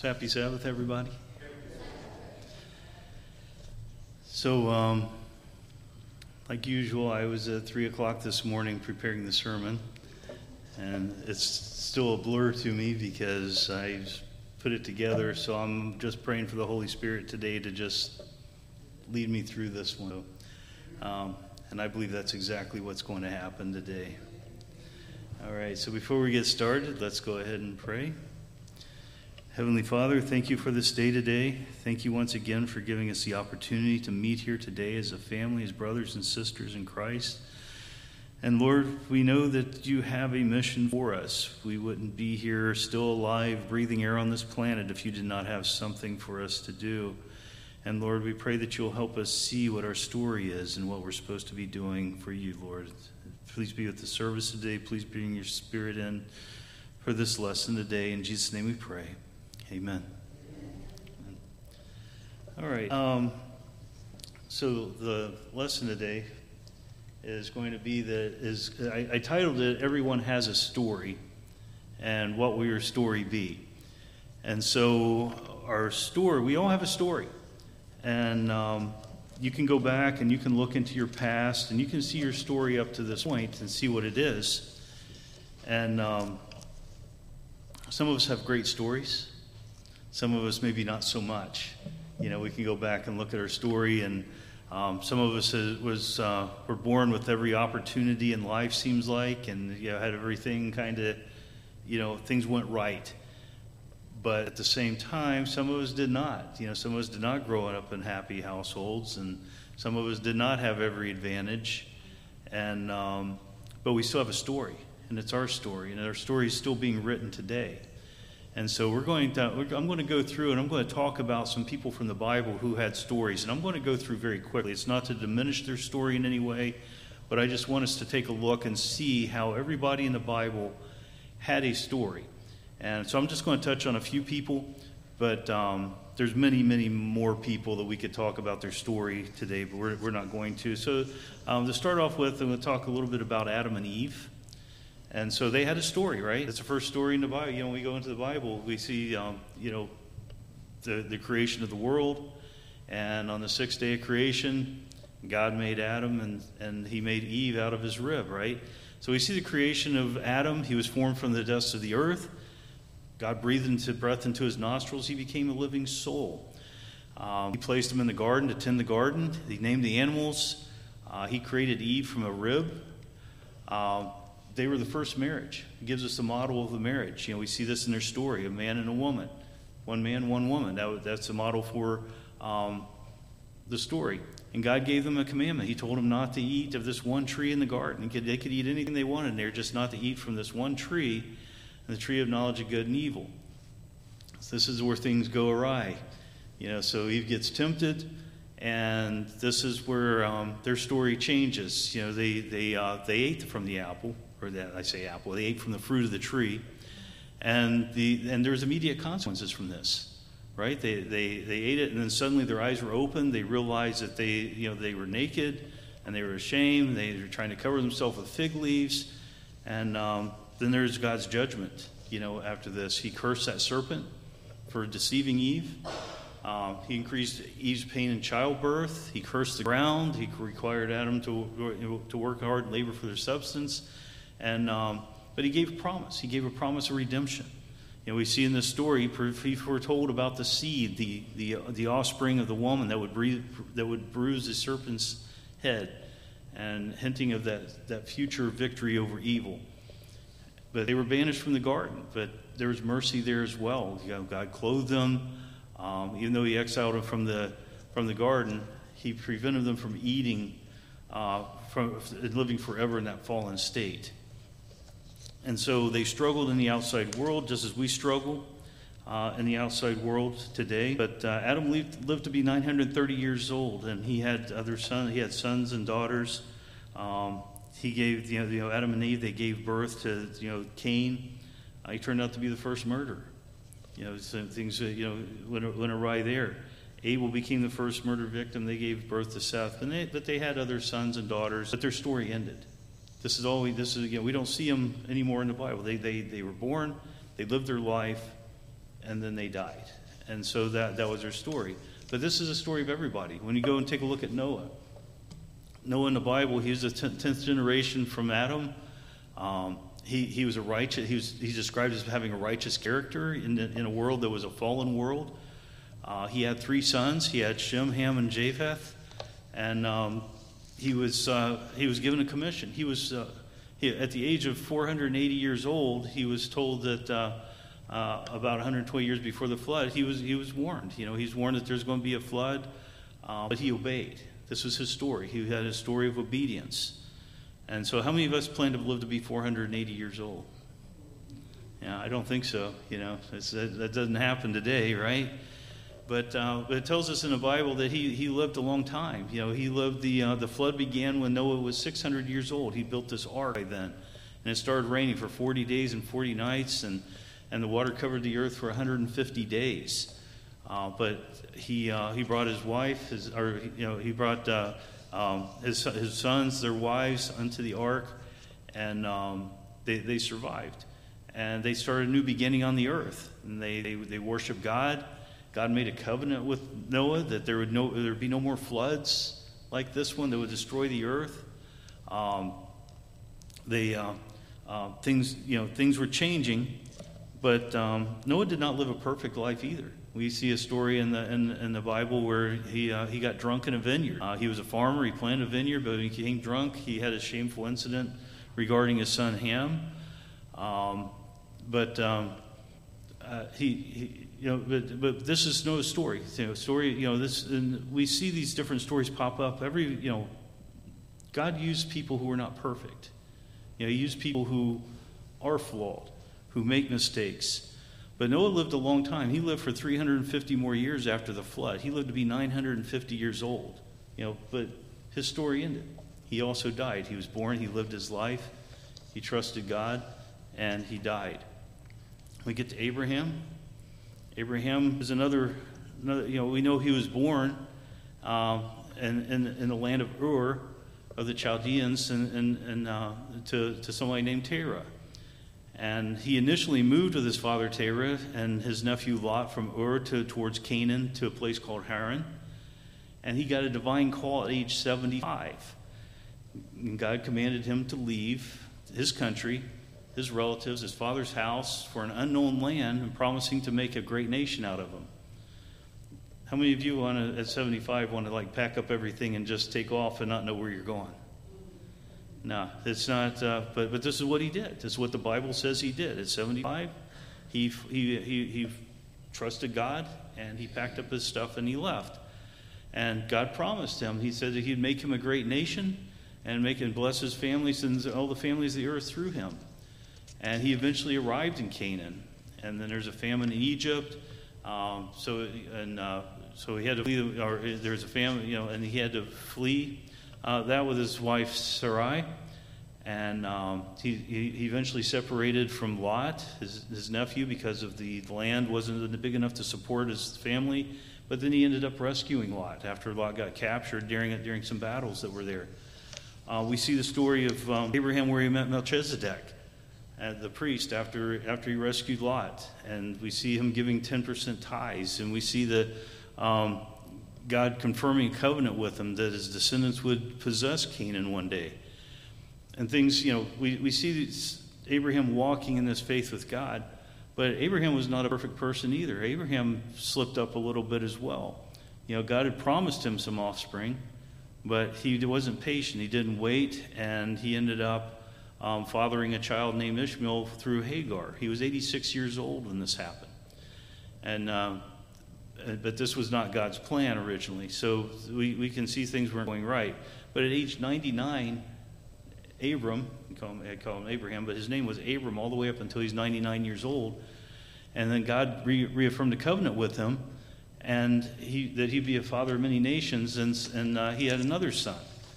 Happy Sabbath, everybody. So, like usual, I was at 3 o'clock this morning preparing the sermon, and it's still a blur to me because I put it together, so I'm just praying for the Holy Spirit today to just lead me through this one. And I believe that's exactly what's going to happen today. All right, so before we get started, let's go ahead and pray. Heavenly Father, thank you for this day today. Thank you once again for giving us the opportunity to meet here today as a family, as brothers and sisters in Christ. And Lord, we know that you have a mission for us. We wouldn't be here still alive, breathing air on this planet if you did not have something for us to do. And Lord, we pray that you'll help us see what our story is and what we're supposed to be doing for you, Lord. Please be with the service today. Please bring your Spirit in for this lesson today. In Jesus' name we pray. Amen. All right. So the lesson today is going to be I titled it "Everyone Has a Story," and what will your story be? And so our story, we all have a story, and you can go back and you can look into your past and you can see your story up to this point and see what it is. And some of us have great stories. Some of us maybe not so much. You know, we can go back and look at our story, and some of us were born with every opportunity in life, seems like, and had everything kind of, things went right. But at the same time, some of us did not. Some of us did not grow up in happy households, and some of us did not have every advantage. And but we still have a story, and it's our story, and our story is still being written today. And so I'm going to go through and I'm going to talk about some people from the Bible who had stories. And I'm going to go through very quickly. It's not to diminish their story in any way, but I just want us to take a look and see how everybody in the Bible had a story. And so I'm just going to touch on a few people, but there's many, many more people that we could talk about their story today, but we're not going to. So to start off with, I'm going to talk a little bit about Adam and Eve. And so they had a story, right? It's the first story in the Bible. When we go into the Bible, we see, the creation of the world. And on the sixth day of creation, God made Adam and he made Eve out of his rib, right? So we see the creation of Adam. He was formed from the dust of the earth. God breathed breath into his nostrils. He became a living soul. He placed him in the garden to tend the garden. He named the animals. He created Eve from a rib. They were the first marriage. It gives us the model of the marriage. We see this in their story, a man and a woman. One man, one woman. That's the model for the story. And God gave them a commandment. He told them not to eat of this one tree in the garden. They could eat anything they wanted there, just not to eat from this one tree, the tree of knowledge of good and evil. So this is where things go awry. So Eve gets tempted, and this is where their story changes. They ate from the apple. They ate from the fruit of the tree, and there's immediate consequences from this, right? They ate it, and then suddenly their eyes were opened. They realized that they were naked, and they were ashamed. They were trying to cover themselves with fig leaves, and then there's God's judgment. After this, He cursed that serpent for deceiving Eve. He increased Eve's pain in childbirth. He cursed the ground. He required Adam to work hard and labor for their substance. But He gave a promise. He gave a promise of redemption. We see in this story, He foretold about the seed, the offspring of the woman that would bruise the serpent's head, and hinting of that future victory over evil. But they were banished from the garden. But there was mercy there as well. God clothed them. Even though He exiled them from the garden, He prevented them from eating, from living forever in that fallen state. And so they struggled in the outside world, just as we struggle in the outside world today. But Adam lived to be 930 years old, and he had other sons. He had sons and daughters. He gave, Adam and Eve. They gave birth to, Cain. He turned out to be the first murderer. Some things went awry there. Abel became the first murder victim. They gave birth to Seth, but they had other sons and daughters. But their story ended. We don't see them anymore in the Bible. They were born, they lived their life, and then they died. And so that was their story. But this is a story of everybody. When you go and take a look at Noah in the Bible, he was the 10th generation from Adam. He was a righteous. He's described as having a righteous character in a world that was a fallen world. He had 3 sons. He had Shem, Ham, and Japheth, and he was given a commission. At the age of 480 years old, he was told that about 120 years before the flood, he was warned. He was warned that there's going to be a flood, but he obeyed. This was his story. He had a story of obedience. And so how many of us plan to live to be 480 years old? Yeah, I don't think so. That doesn't happen today, right? But it tells us in the Bible that he lived a long time. He lived, the flood began when Noah was 600 years old. He built this ark by then. And it started raining for 40 days and 40 nights, and the water covered the earth for 150 days. But he brought his wife, he brought his sons, their wives, unto the ark, and they survived. And they started a new beginning on the earth. And they worshiped God. God made a covenant with Noah that there would be no more floods like this one that would destroy the earth. Things were changing, but Noah did not live a perfect life either. We see a story in the Bible where he got drunk in a vineyard. He was a farmer. He planted a vineyard, but when he became drunk, he had a shameful incident regarding his son Ham. But this is Noah's story. We see these different stories pop up. God used people who are not perfect. He used people who are flawed, who make mistakes. But Noah lived a long time. He lived for 350 more years after the flood. He lived to be 950 years old. But his story ended. He also died. He was born. He lived his life. He trusted God, and he died. We get to Abraham. Abraham is another. We know he was born in the land of Ur of the Chaldeans, and to somebody named Terah. And he initially moved with his father Terah and his nephew Lot from Ur towards Canaan to a place called Haran. And he got a divine call at age 75. And God commanded him to leave his country, his relatives, his father's house for an unknown land, and promising to make a great nation out of them. How many of you at 75 want to pack up everything and just take off and not know where you're going? No, it's not. But this is what he did. This is what the Bible says he did. At 75, he trusted God, and he packed up his stuff and he left. And God promised him. He said that he'd make him a great nation and bless his families and all the families of the earth through him. And he eventually arrived in Canaan. And then there's a famine in Egypt. So he had to flee. Or there's a famine, and he had to flee. That with his wife Sarai, and he eventually separated from Lot, his nephew, because of the land wasn't big enough to support his family. But then he ended up rescuing Lot after Lot got captured during some battles that were there. We see the story of Abraham where he met Melchizedek, the priest, after he rescued Lot, and we see him giving 10% tithes, and we see that. God confirming a covenant with him that his descendants would possess Canaan one day. And things, we see Abraham walking in this faith with God, but Abraham was not a perfect person either. Abraham slipped up a little bit as well. God had promised him some offspring, but he wasn't patient. He didn't wait, and he ended up fathering a child named Ishmael through Hagar. He was 86 years old when this happened. But this was not God's plan originally. So we can see things weren't going right. But at age 99, Abram, I call him Abraham, but his name was Abram all the way up until he's 99 years old. And then God reaffirmed the covenant with him, and that he'd be a father of many nations, and he had another son.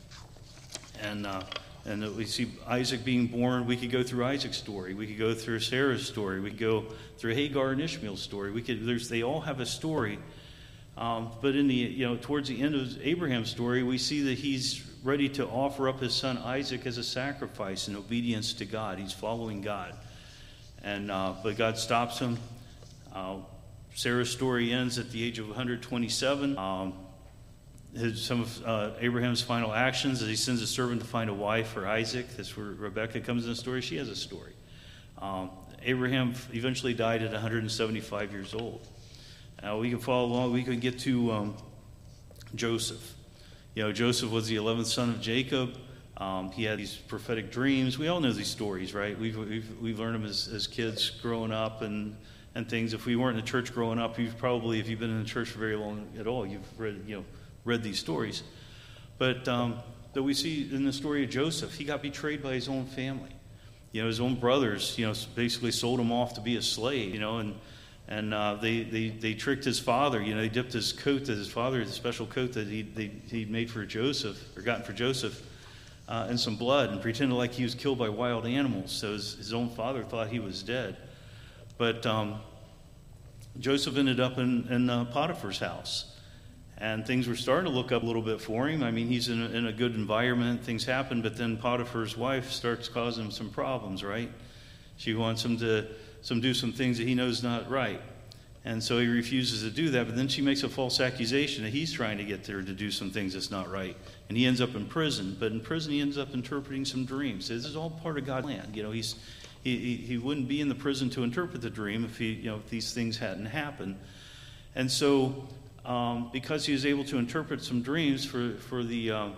And we see Isaac being born. We could go through Isaac's story. We could go through Sarah's story. We could go through Hagar and Ishmael's story. They all have a story. But in towards the end of Abraham's story, we see that he's ready to offer up his son Isaac as a sacrifice in obedience to God. He's following God. But God stops him. Sarah's story ends at the age of 127. Some of Abraham's final actions as he sends a servant to find a wife for Isaac. That's where Rebekah comes in the story. She has a story. Abraham eventually died at 175 years old. We can follow along. We can get to Joseph. Joseph was the 11th son of Jacob. He had these prophetic dreams. We all know these stories, right? We've learned them as kids growing up and things. If we weren't in the church growing up, if you've been in the church for very long at all, you've read these stories. But that we see in the story of Joseph, he got betrayed by his own family. His own brothers, basically sold him off to be a slave, and they tricked his father. They dipped his coat that his father, the special coat that he'd made for Joseph, or gotten for Joseph, in some blood, and pretended like he was killed by wild animals. So his own father thought he was dead. But Joseph ended up in Potiphar's house. And things were starting to look up a little bit for him. I mean, he's in a good environment. Things happen, but then Potiphar's wife starts causing him some problems, right? She wants him to do some things that he knows not right. And so he refuses to do that, but then she makes a false accusation that he's trying to get her to do some things that's not right. And he ends up in prison. But in prison, he ends up interpreting some dreams. This is all part of God's plan. He wouldn't be in the prison to interpret the dream if if these things hadn't happened. And so because he was able to interpret some dreams for a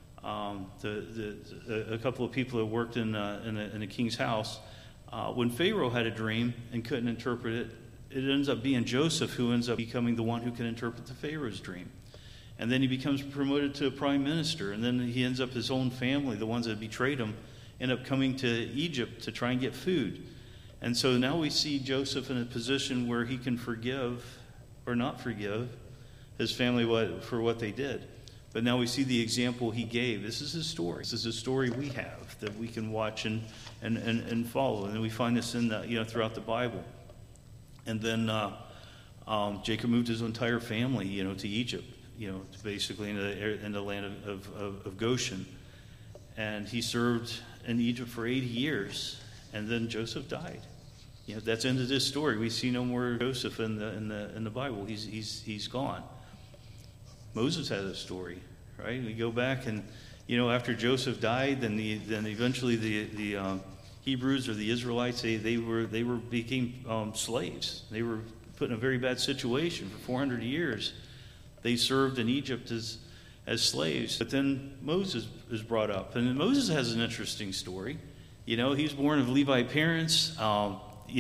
couple of people that worked in a king's house, when Pharaoh had a dream and couldn't interpret it, it ends up being Joseph who ends up becoming the one who can interpret the Pharaoh's dream. And then he becomes promoted to a prime minister, and then he ends up his own family, the ones that betrayed him, end up coming to Egypt to try and get food. And so now we see Joseph in a position where he can forgive or not forgive his family for what they did. But now we see the example he gave. This is his story. This is a story we have that we can watch and follow. And we find this in throughout the Bible. And then Jacob moved his entire family, to Egypt, basically in the land of Goshen. And he served in Egypt for 80 years, and then Joseph died. That's the end of this story. We see no more Joseph in the Bible. He's gone. Moses has a story, right? We go back and after Joseph died, then eventually the Hebrews or the Israelites they became slaves. They were put in a very bad situation for 400 years. They served in Egypt as slaves. But then Moses is brought up, and Moses has an interesting story. He was born of Levite parents. He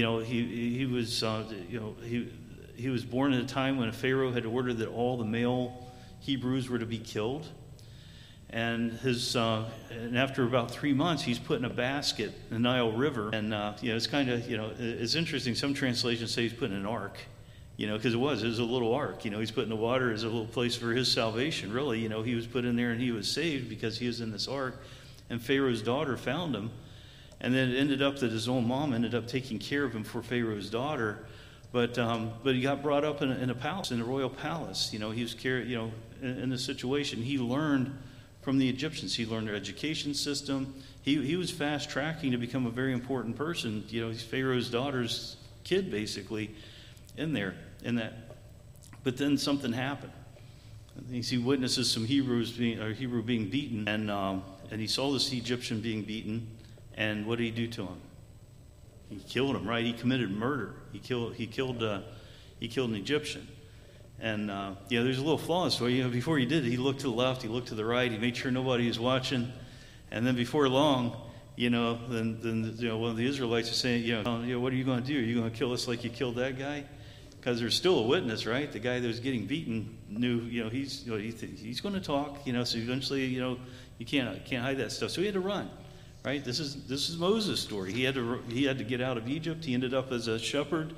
was born at a time when a Pharaoh had ordered that all the male Hebrews were to be killed. And after about 3 months, he's put in a basket in the Nile River. And it's kind of it's interesting. Some translations say he's put in an ark, because it was a little ark. He's put in the water as a little place for his salvation. Really, he was put in there and he was saved because he was in this ark. And Pharaoh's daughter found him. And then it ended up that his own mom ended up taking care of him for Pharaoh's daughter. But he got brought up in a palace, in a royal palace. He was carried, in this situation. He learned from the Egyptians. He learned their education system. He was fast tracking to become a very important person. He's Pharaoh's daughter's kid, basically, in that. But then something happened. He witnesses some Hebrew being beaten, and he saw this Egyptian being beaten. And what did he do to him? He killed him, right? He committed murder. He killed an Egyptian. And there's a little flaw in the story. Before he did it, he looked to the left, he looked to the right, he made sure nobody was watching. And then before long, then one of the Israelites is saying, what are you going to do? Are you going to kill us like you killed that guy? Because there's still a witness, right? The guy that was getting beaten knew, he's going to talk. So eventually, you can't hide that stuff. So he had to run. Right? This is Moses' story. He had to get out of Egypt. He ended up as a shepherd.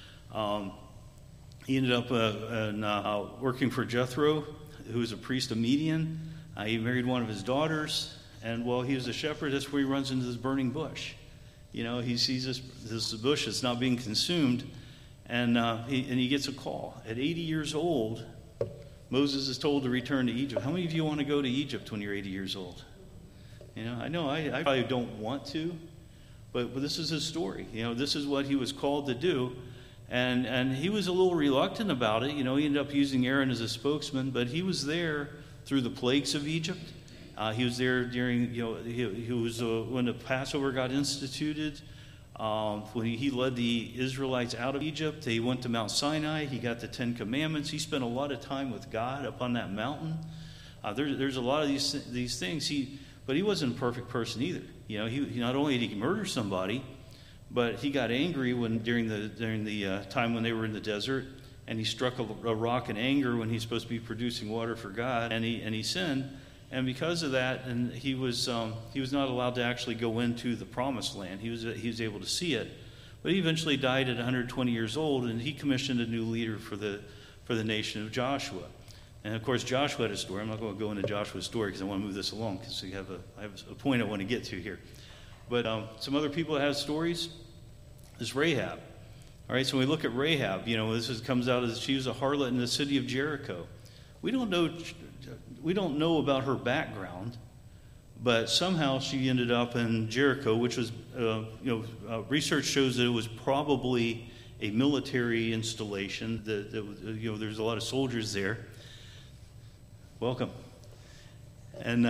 He ended up working for Jethro, who was a priest of Midian. He married one of his daughters, and while he was a shepherd, that's where he runs into this burning bush. He sees this bush that's not being consumed, and he gets a call. At 80 years old, Moses is told to return to Egypt. How many of you want to go to Egypt when you're 80 years old? I know I probably don't want to, but this is his story. This is what he was called to do. And he was a little reluctant about it. He ended up using Aaron as a spokesman, but he was there through the plagues of Egypt. He was there during, he was when the Passover got instituted. When he led the Israelites out of Egypt, they went to Mount Sinai. He got the Ten Commandments. He spent a lot of time with God up on that mountain. There's a lot of these things. But he wasn't a perfect person either. He not only did he murder somebody, but he got angry during the time when they were in the desert, and he struck a rock in anger when he's supposed to be producing water for God, and he sinned, and because of that, and he was not allowed to actually go into the promised land. He was able to see it, but he eventually died at 120 years old, and he commissioned a new leader for the nation of Joshua. And of course, Joshua had a story. I'm not going to go into Joshua's story because I want to move this along because I have a point I want to get to here. But some other people that have stories is Rahab. All right, so when we look at Rahab, comes out as she was a harlot in the city of Jericho. We don't know about her background, but somehow she ended up in Jericho, which was, research shows that it was probably a military installation. There's a lot of soldiers there. Welcome. And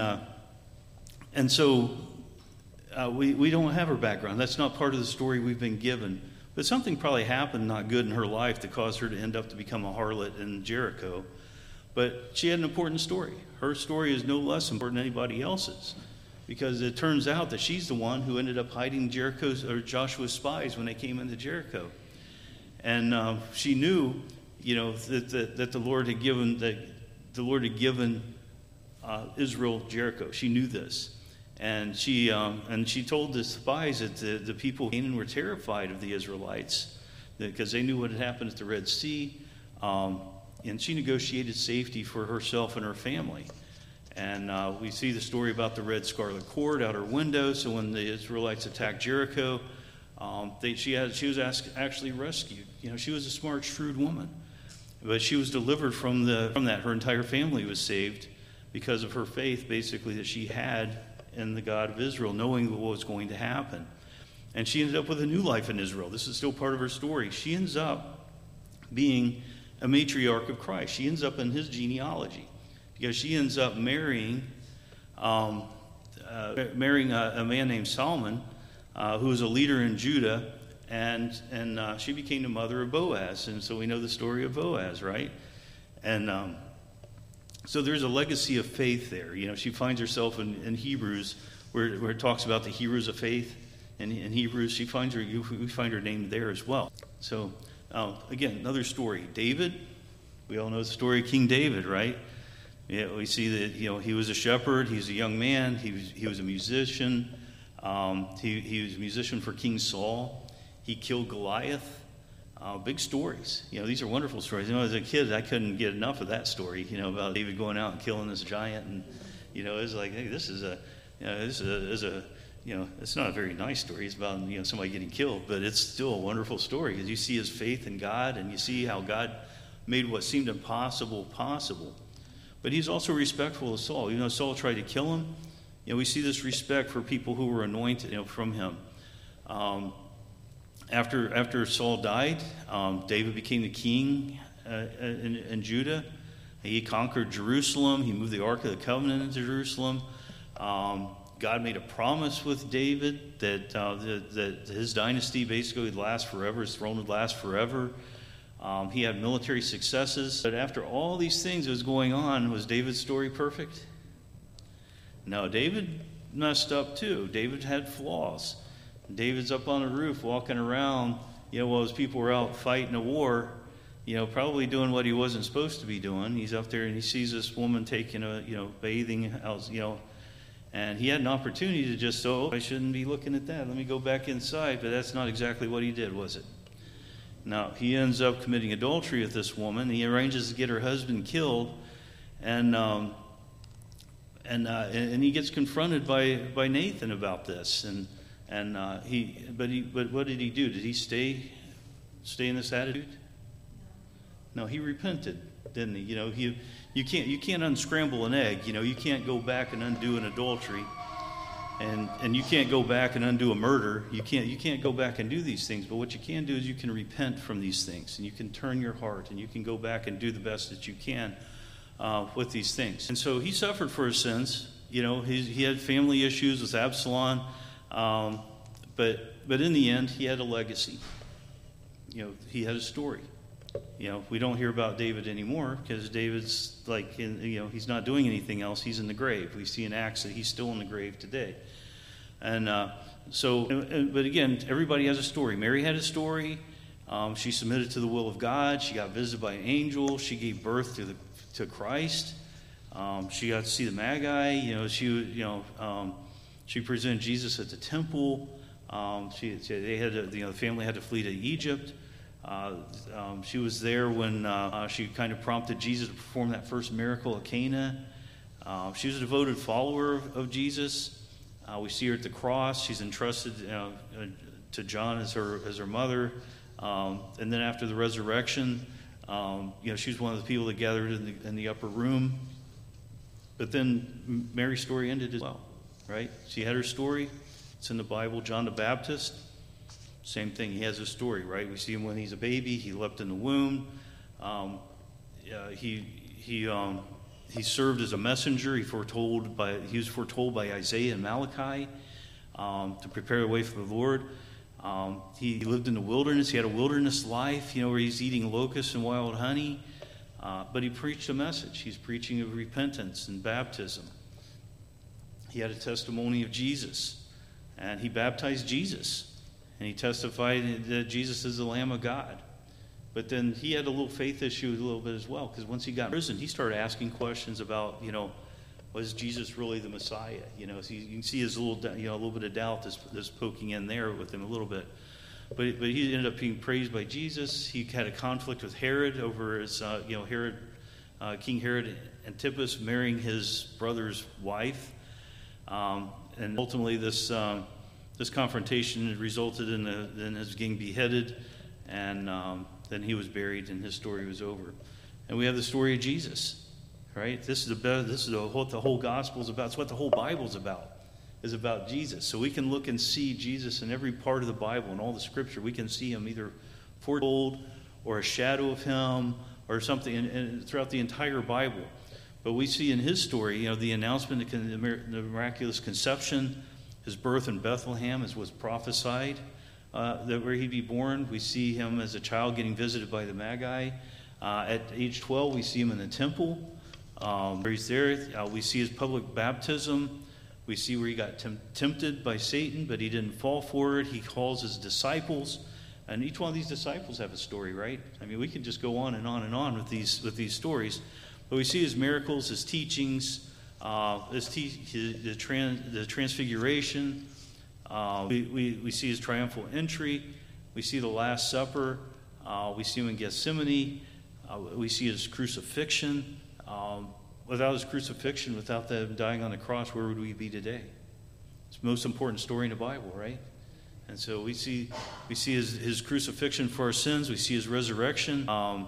so we don't have her background. That's not part of the story we've been given. But something probably happened not good in her life that caused her to end up to become a harlot in Jericho. But she had an important story. Her story is no less important than anybody else's, because it turns out that she's the one who ended up hiding Joshua's spies when they came into Jericho. And she knew, that the Lord had given Israel Jericho. She knew this. And she told the spies that the people of Canaan were terrified of the Israelites because they knew what had happened at the Red Sea. And she negotiated safety for herself and her family. And we see the story about the red scarlet cord out her window. So when the Israelites attacked Jericho, she was actually rescued. She was a smart, shrewd woman. But she was delivered from that. Her entire family was saved because of her faith, basically, that she had in the God of Israel, knowing what was going to happen. And she ended up with a new life in Israel. This is still part of her story. She ends up being a matriarch of Christ. She ends up in his genealogy because she ends up marrying a man named Solomon, who was a leader in Judah, and she became the mother of Boaz. And so we know the story of Boaz, right? And so there's a legacy of faith there. She finds herself in Hebrews, where it talks about the heroes of faith. And in Hebrews, we find her name there as well. So again, another story. David, we all know the story of King David, right? Yeah, we see that he was a shepherd. He was a young man. He was a musician. He was a musician for King Saul. He killed Goliath. Big stories. These are wonderful stories. As a kid, I couldn't get enough of that story. About David going out and killing this giant, and it was like, hey, this is a it's not a very nice story. It's about somebody getting killed, but it's still a wonderful story because you see his faith in God, and you see how God made what seemed impossible possible. But he's also respectful of Saul. Saul tried to kill him. We see this respect for people who were anointed from him. After Saul died, David became the king in Judah. He conquered Jerusalem. He moved the Ark of the Covenant into Jerusalem. God made a promise with David that his dynasty basically would last forever. His throne would last forever. He had military successes. But after all these things that was going on, was David's story perfect? No, David messed up too. David had flaws. David's up on the roof walking around, while his people were out fighting a war, probably doing what he wasn't supposed to be doing. He's up there and he sees this woman taking bathing out, and he had an opportunity to just, I shouldn't be looking at that. Let me go back inside. But that's not exactly what he did, was it? No, he ends up committing adultery with this woman. He arranges to get her husband killed, and he gets confronted by Nathan about this. But what did he do? Did he stay in this attitude? No, he repented, didn't he? You can't unscramble an egg. You can't go back and undo an adultery. And you can't go back and undo a murder. You can't go back and do these things. But what you can do is you can repent from these things, and you can turn your heart, and you can go back and do the best that you can with these things. And so he suffered for his sins. He had family issues with Absalom, but in the end, he had a legacy. He had a story. We don't hear about David anymore because David's he's not doing anything else. He's in the grave. We see in Acts that he's still in the grave today. And but again, everybody has a story. Mary had a story. She submitted to the will of God. She got visited by an angel. She gave birth to Christ. She got to see the Magi. She presented Jesus at the temple. The family had to flee to Egypt. She was there when she kind of prompted Jesus to perform that first miracle at Cana. She was a devoted follower of Jesus. We see her at the cross. She's entrusted to John as her mother. And then after the resurrection, she was one of the people that gathered in the upper room. But then Mary's story ended as well, right? She had her story. It's in the Bible. John the Baptist, same thing. He has a story, right? We see him when he's a baby. He leapt in the womb. He served as a messenger. He was foretold by Isaiah and Malachi to prepare the way for the Lord. He lived in the wilderness. He had a wilderness life, where he's eating locusts and wild honey. But he preached a message. He's preaching of repentance and baptism. He had a testimony of Jesus, and he baptized Jesus. And he testified that Jesus is the Lamb of God. But then he had a little faith issue a little bit as well, because once he got in prison, he started asking questions about, was Jesus really the Messiah? So you can see his little bit of doubt that's poking in there with him a little bit. But he ended up being praised by Jesus. He had a conflict with Herod over his, King Herod Antipas marrying his brother's wife. And ultimately this confrontation resulted in his getting beheaded, and then he was buried, and his story was over. And we have the story of Jesus, right? This is what the whole gospel is about. It's what the whole Bible is about Jesus. So we can look and see Jesus in every part of the Bible and all the Scripture. We can see him either foretold or a shadow of him or something, and throughout the entire Bible. But we see in his story, the announcement, the miraculous conception. His birth in Bethlehem was prophesied, that where he'd be born. We see him as a child getting visited by the Magi. At age 12, we see him in the temple. Where he's there. We see his public baptism. We see where he got tempted by Satan, but he didn't fall for it. He calls his disciples. And each one of these disciples have a story, right? I mean, we can just go on and on and on with these stories. But we see his miracles, his teachings, the transfiguration. We see his triumphal entry. We see the Last Supper. We see him in Gethsemane. We see his crucifixion. Without his crucifixion, without them dying on the cross, where would we be today? It's the most important story in the Bible, right? And so we see his crucifixion for our sins. We see his resurrection.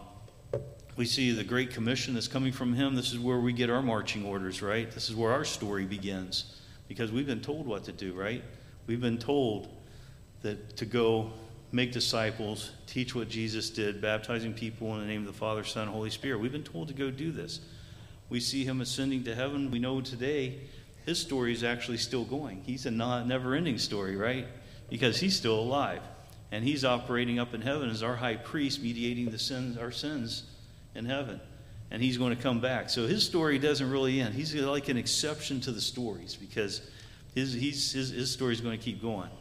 We see the Great Commission that's coming from him. This is where we get our marching orders, right? This is where our story begins, because we've been told what to do, right? We've been told that to go make disciples, teach what Jesus did, baptizing people in the name of the Father, Son, and Holy Spirit. We've been told to go do this. We see him ascending to heaven. We know today his story is actually still going. He's a never-ending story, right? Because he's still alive. And he's operating up in heaven as our high priest, mediating our sins in heaven. And he's going to come back. So his story doesn't really end. He's like an exception to the stories, because his story is going to keep going.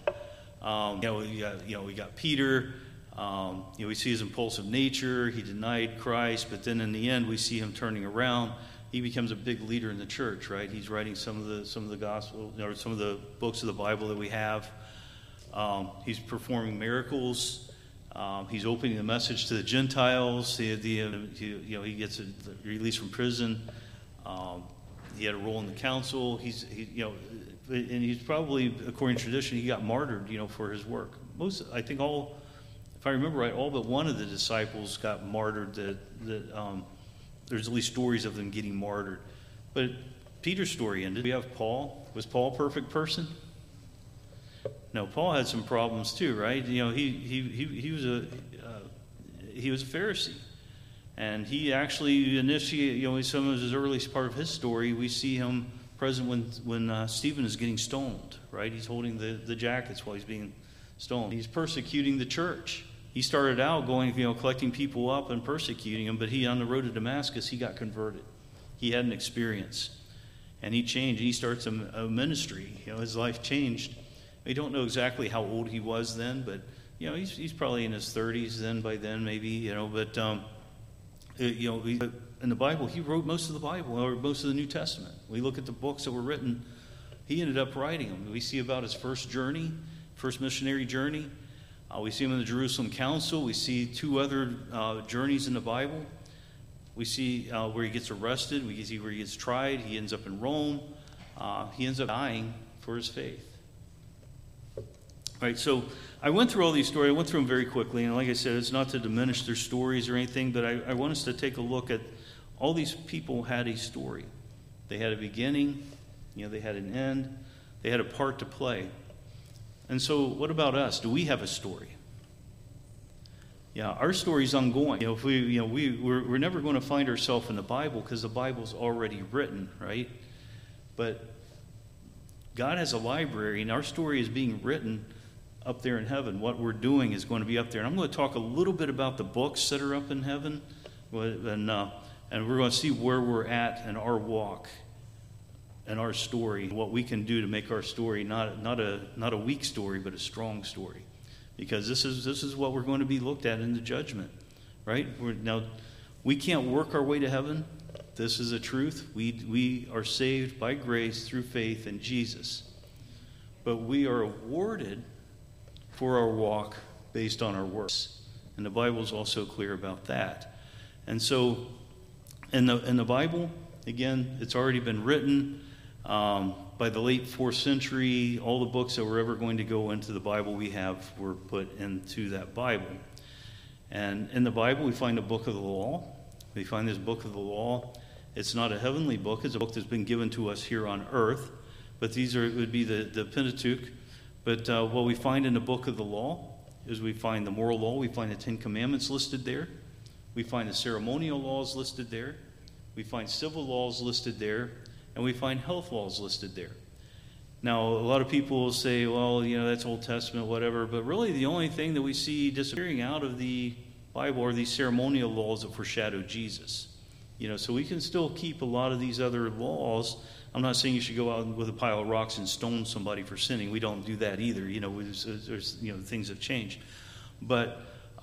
We got Peter. We see his impulsive nature. He denied Christ, but then in the end, we see him turning around. He becomes a big leader in the church, right? He's writing some of the gospel, or some of the books of the Bible that we have. He's performing miracles. He's opening the message to the Gentiles. He gets released from prison. He had a role in the council. And he's probably, according to tradition, he got martyred, for his work. If I remember right, all but one of the disciples got martyred. There's at least stories of them getting martyred. But Peter's story ended. We have Paul. Was Paul a perfect person? No, Paul had some problems too, right? He was a Pharisee, and he actually initiated. Some of his earliest part of his story, we see him present when Stephen is getting stoned, right? He's holding the jackets while he's being stoned. He's persecuting the church. He started out going, collecting people up and persecuting them, but on the road to Damascus, he got converted. He had an experience, and he changed. He starts a ministry. His life changed. We don't know exactly how old he was then, but he's probably in his 30s then. By then, maybe But in the Bible, he wrote most of the Bible or most of the New Testament. We look at the books that were written. He ended up writing them. We see about his first missionary journey. We see him in the Jerusalem Council. We see 2 other journeys in the Bible. We see where he gets arrested. We see where he gets tried. He ends up in Rome. He ends up dying for his faith. All right, so I went through all these stories. I went through them very quickly, and like I said, it's not to diminish their stories or anything, but I want us to take a look at all these people had a story. They had a beginning, they had an end, they had a part to play. And so what about us? Do we have a story? Yeah, our story's ongoing. If we're never going to find ourselves in the Bible because the Bible's already written, right? But God has a library, and our story is being written up there in heaven. What we're doing is going to be up there. And I'm going to talk a little bit about the books that are up in heaven, and we're going to see where we're at in our walk and our story, what we can do to make our story not a weak story, but a strong story. Because this is what we're going to be looked at in the judgment, right? We can't work our way to heaven. This is a truth. We are saved by grace through faith in Jesus. But we are awarded for our walk based on our works. And the Bible is also clear about that. And so in the Bible, again, it's already been written by the late 4th century. All the books that were ever going to go into the Bible were put into that Bible. And in the Bible, we find a book of the law. We find this book of the law. It's not a heavenly book. It's a book that's been given to us here on earth. But it would be the Pentateuch. But what we find in the book of the law is we find the moral law. We find the 10 Commandments listed there. We find the ceremonial laws listed there. We find civil laws listed there. And we find health laws listed there. Now, a lot of people will say, well, that's Old Testament, whatever. But really, the only thing that we see disappearing out of the Bible are these ceremonial laws that foreshadow Jesus. So we can still keep a lot of these other laws. I'm not saying you should go out with a pile of rocks and stone somebody for sinning. We don't do that either. There's things have changed. But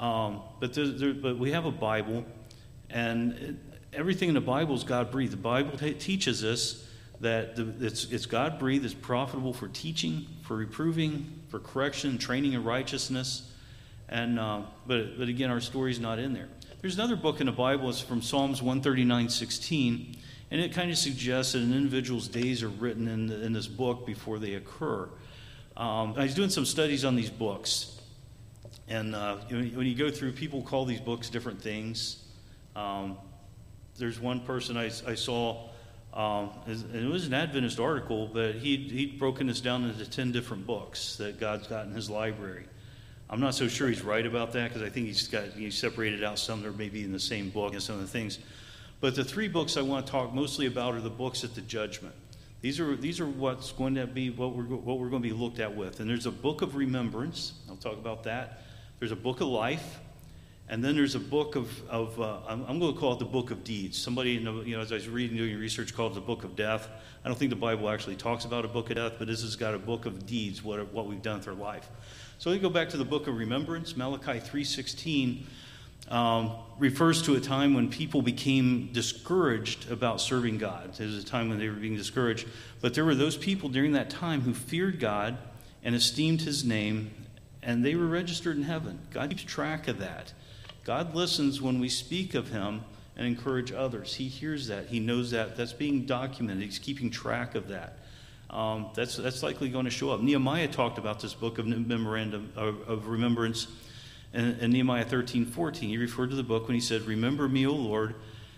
we have a Bible, and everything in the Bible is God-breathed. The Bible teaches us that it's God-breathed, it's profitable for teaching, for reproving, for correction, training in righteousness. And but again, our story's not in there. There's another book in the Bible. It's from Psalms 139:16, and it kind of suggests that an individual's days are written in this book before they occur. I was doing some studies on these books, and when you go through, people call these books different things. There's one person I saw, and it was an Adventist article, but he'd broken this down into 10 different books that God's got in his library. I'm not so sure he's right about that, because I think he's separated out some that are maybe in the same book and some of the things. But the 3 books I want to talk mostly about are the books at the judgment. These are what's going to be what we're going to be looked at with. And there's a book of remembrance. I'll talk about that. There's a book of life. And then there's a book of I'm going to call it the book of deeds. Somebody, as I was doing research, called it the book of death. I don't think the Bible actually talks about a book of death, but this has got a book of deeds, what we've done with our life. So we go back to the book of remembrance. Malachi 3:16 refers to a time when people became discouraged about serving God. There was a time when they were being discouraged. But there were those people during that time who feared God and esteemed his name, and they were registered in heaven. God keeps track of that. God listens when we speak of him and encourage others. He hears that. He knows that. That's being documented. He's keeping track of that. That's likely going to show up. Nehemiah talked about this book of memorandum of remembrance in Nehemiah 13:14. He referred to the book when he said, "Remember me, O Lord,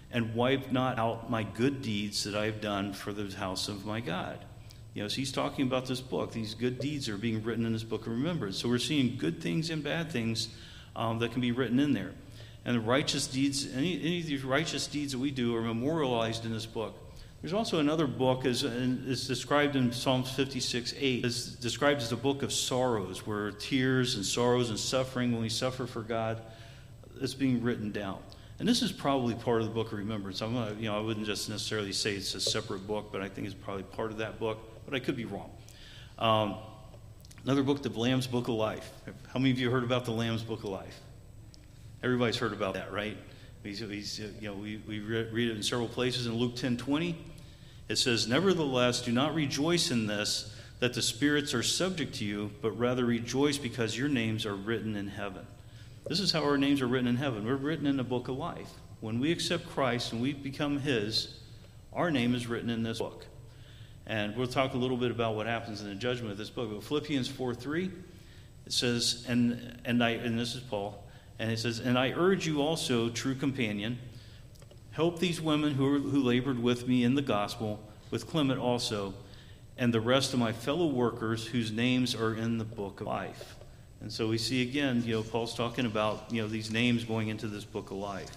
and wipe not out my good deeds that I have done for the house of my God. So he's talking about this book. These good deeds are being written in this book of remembrance. So we're seeing good things and bad things that can be written in there. And the righteous deeds, any of these righteous deeds that we do are memorialized in this book. There's also another book, as it's described in Psalms 56:8. It's described as a book of sorrows, where tears and sorrows and suffering, when we suffer for God, is being written down. And this is probably part of the book of remembrance. I wouldn't just necessarily say it's a separate book, but I think it's probably part of that book. But I could be wrong. Another book, the Lamb's Book of Life. How many of you heard about the Lamb's Book of Life? Everybody's heard about that, right? We read it in several places. In Luke 10:20, it says, "Nevertheless, do not rejoice in this, that the spirits are subject to you, but rather rejoice because your names are written in heaven." This is how our names are written in heaven. We're written in the book of life. When we accept Christ and we become His, our name is written in this book. And we'll talk a little bit about what happens in the judgment of this book. But Philippians 4:3, it says, and this is Paul, and it says, "And I urge you also, true companion, help these women who labored with me in the gospel, with Clement also, and the rest of my fellow workers whose names are in the book of life." And so we see again, Paul's talking about, these names going into this book of life.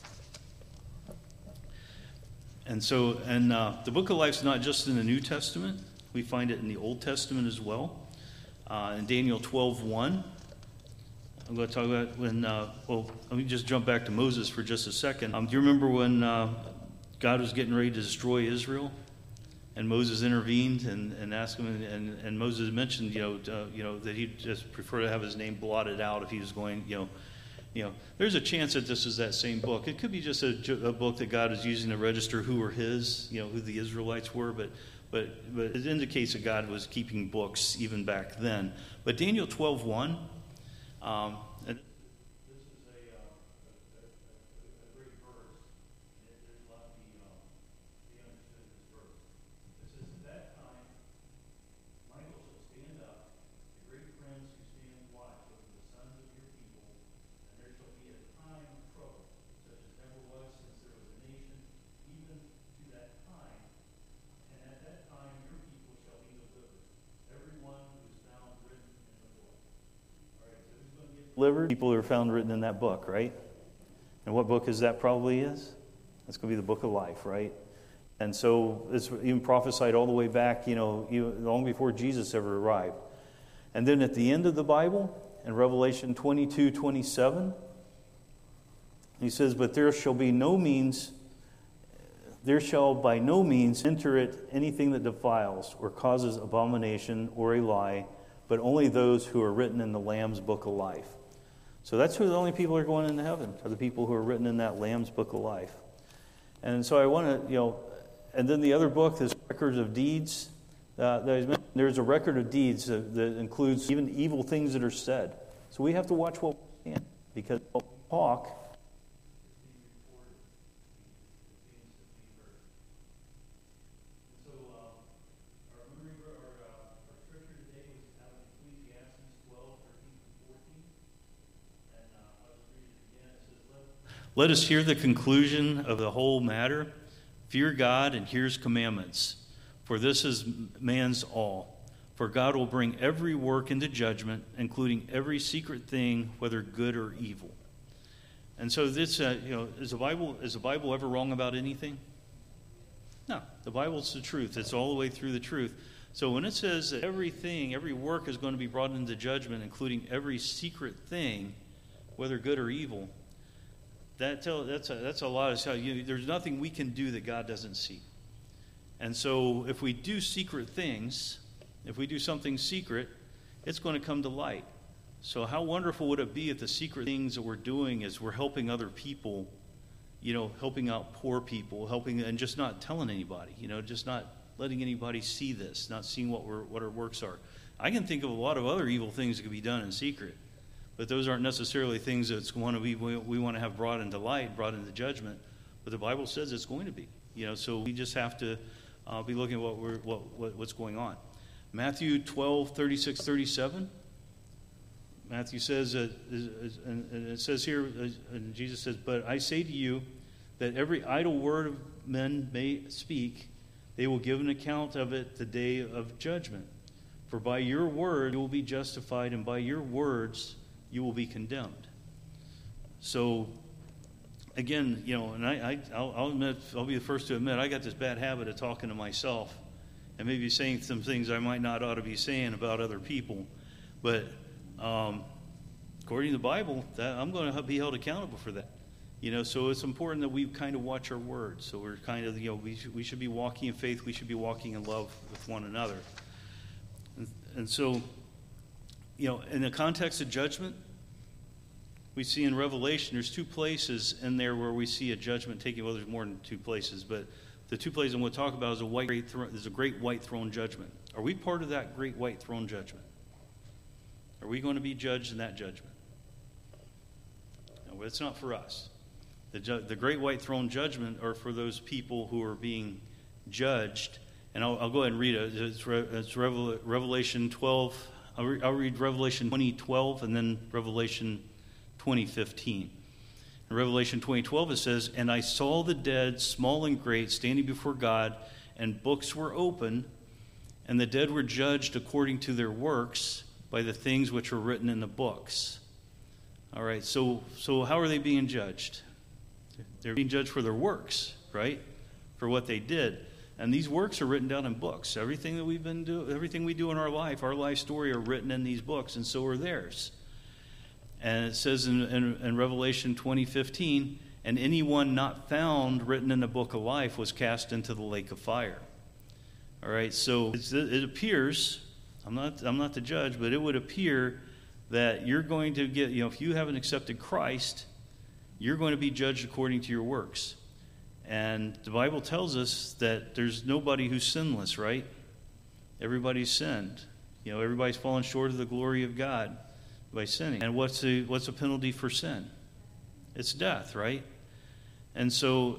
And so, the book of life is not just in the New Testament. We find it in the Old Testament as well. In Daniel 12:1, I'm going to talk about when, let me just jump back to Moses for just a second. Do you remember when God was getting ready to destroy Israel? And Moses intervened and asked him, and Moses mentioned, that he'd just prefer to have his name blotted out if he was going, there's a chance that this is that same book. It could be just a book that God is using to register who were His, who the Israelites were, but it indicates that God was keeping books even back then. But Daniel 12:1, and this is a great verse. There's a lot to be understood in this verse. It says, "At that time, Michael shall stand up, the great prince who stands watch over the sons of your people. And there shall be a time of trouble, such as never was since there was a nation, even to that time. And at that time your people shall be delivered, every one who is found written in the book." All right, so who's going to get delivered? People who are found written in that book, right? And what book is that probably is? That's going to be the book of life, right? And so it's even prophesied all the way back, long before Jesus ever arrived. And then at the end of the Bible, in Revelation 22:27, he says, "But there shall by no means enter it anything that defiles or causes abomination or a lie, but only those who are written in the Lamb's book of life." So that's who the only people are going into heaven, are the people who are written in that Lamb's book of life. And so I want to, and then the other book, this records of deeds. There's a record of deeds that includes even evil things that are said. So we have to watch what we say, because what we talk is being recorded, the things that we heard. And so our scripture today was out of Ecclesiastes 12:13-14. And I'll just read it again. It says, "Let us hear the conclusion of the whole matter. Fear God and hear His commandments, for this is man's all. For God will bring every work into judgment, including every secret thing, whether good or evil." And so this, is the Bible ever wrong about anything? No, the Bible's the truth. It's all the way through the truth. So when it says that everything, every work is going to be brought into judgment, including every secret thing, whether good or evil, that's a lot of there's nothing we can do that God doesn't see. And so if we do secret things, if we do something secret, it's going to come to light. So how wonderful would it be if the secret things that we're doing is we're helping other people, helping out poor people, and just not telling anybody, just not letting anybody see this, not seeing what our works are. I can think of a lot of other evil things that could be done in secret. But those aren't necessarily things that we want to have brought into light, brought into judgment. But the Bible says it's going to be. So we just have to be looking at what's going on. Matthew 12:36-37. Matthew says, and it says here, and Jesus says, "But I say to you that every idle word of men may speak, they will give an account of it the day of judgment. For by your word you will be justified, and by your words you will be condemned. So, again, and I'll admit, I'll be the first to admit, I got this bad habit of talking to myself and maybe saying some things I might not ought to be saying about other people. But according to the Bible, that I'm going to be held accountable for that. So it's important that we kind of watch our words. So we're kind of, we should be walking in faith. We should be walking in love with one another. And so, in the context of judgment, we see in Revelation, there's two places in there where we see a judgment taking, well, there's more than two places, but the two places I'm going to talk about is a great white throne judgment. Are we part of that great white throne judgment? Are we going to be judged in that judgment? No, it's not for us. The great white throne judgment are for those people who are being judged. And I'll go ahead and read it. It's Revelation 12. I'll read Revelation 20:12 and then Revelation 20:15. In Revelation 20:12 it says, "And I saw the dead, small and great, standing before God, and books were open, and the dead were judged according to their works by the things which were written in the books." All right, so how are they being judged? They're being judged for their works, right? For what they did. And these works are written down in books. Everything that we've been doing, everything we do in our life story are written in these books, and so are theirs. And it says in Revelation 20:15, "And anyone not found written in the book of life was cast into the lake of fire." All right, so it appears, I'm not the judge, but it would appear that you're going to get, if you haven't accepted Christ, you're going to be judged according to your works. And the Bible tells us that there's nobody who's sinless, right? Everybody's sinned. Everybody's fallen short of the glory of God by sinning. And what's the penalty for sin? It's death, right? And so,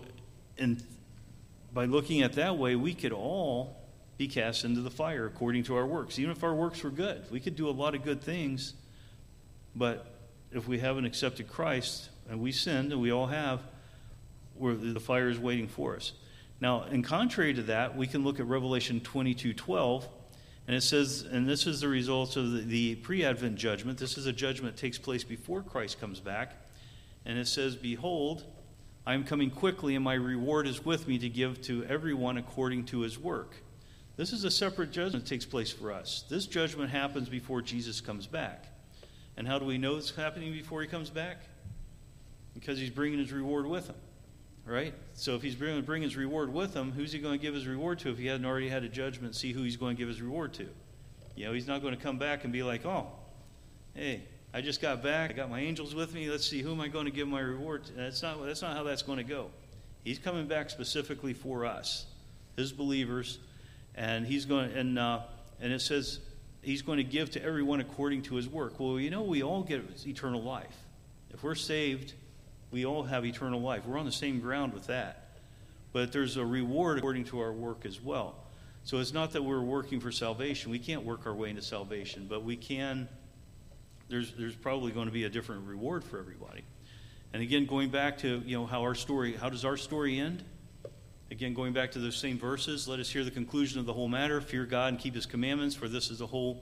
by looking at that way, we could all be cast into the fire according to our works. Even if our works were good, we could do a lot of good things, but if we haven't accepted Christ, and we sinned, and we all have, the fire is waiting for us. Now, in contrary to that, we can look at Revelation 22:12, and it says, and this is the result of the pre-Advent judgment. This is a judgment that takes place before Christ comes back. And it says, "Behold, I am coming quickly, and my reward is with me to give to everyone according to his work." This is a separate judgment that takes place for us. This judgment happens before Jesus comes back. And how do we know it's happening before he comes back? Because he's bringing his reward with him, right? So if he's bringing his reward with him, who's he going to give his reward to if he hadn't already had a judgment? See who he's going to give his reward to. He's not going to come back and be like, "Oh, hey, I just got back. I got my angels with me. Let's see, who am I going to give my reward to?" That's not how that's going to go. He's coming back specifically for us, his believers, and he's going and it says he's going to give to everyone according to his work. Well, we all get eternal life. If we're saved, we all have eternal life. We're on the same ground with that. But there's a reward according to our work as well. So it's not that we're working for salvation. We can't work our way into salvation, but we can. There's probably going to be a different reward for everybody. And again, going back to how does our story end? Again, going back to those same verses, let us hear the conclusion of the whole matter. Fear God and keep his commandments, for this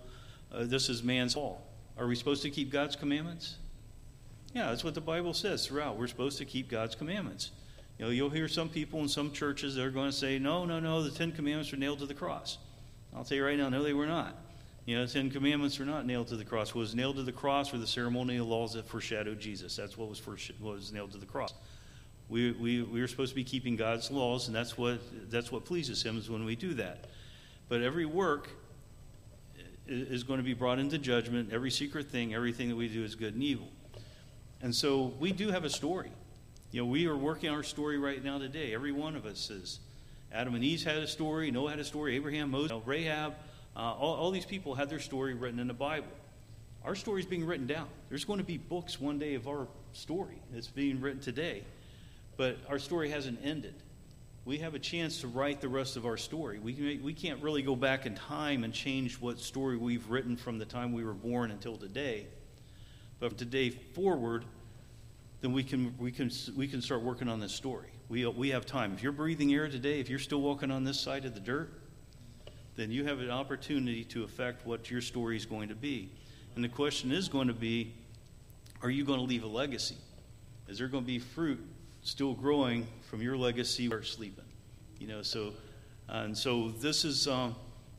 is man's all. Are we supposed to keep God's commandments? Yeah, that's what the Bible says throughout. We're supposed to keep God's commandments. You'll hear some people in some churches that are going to say, no, the 10 Commandments were nailed to the cross. I'll tell you right now, no, they were not. The 10 Commandments were not nailed to the cross. What was nailed to the cross were the ceremonial laws that foreshadowed Jesus. That's what was nailed to the cross. We are supposed to be keeping God's laws, and that's what pleases him is when we do that. But every work is going to be brought into judgment. Every secret thing, everything that we do is good and evil. And so we do have a story. We are working our story right now today. Every one of us is. Adam and Eve had a story. Noah had a story. Abraham, Moses, Rahab. All these people had their story written in the Bible. Our story is being written down. There's going to be books one day of our story that's being written today. But our story hasn't ended. We have a chance to write the rest of our story. We can't really go back in time and change what story we've written from the time we were born until today. But from today forward, then we can start working on this story. We have time. If you're breathing air today, if you're still walking on this side of the dirt, then you have an opportunity to affect what your story is going to be. And the question is going to be, are you going to leave a legacy? Is there going to be fruit still growing from your legacy or sleeping? So this is so